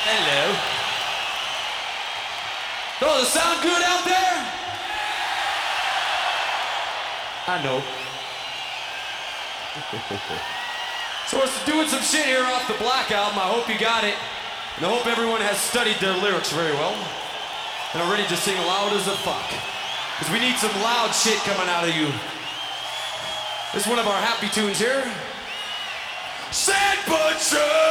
Hello. Oh, does it sound good out there? I know. So we're doing some shit here off the Black Album. I hope you got it. And I hope everyone has studied their lyrics very well. And are ready to sing loud as a fuck. Because we need some loud shit coming out of you. This is one of our happy tunes here. Sand Butcher!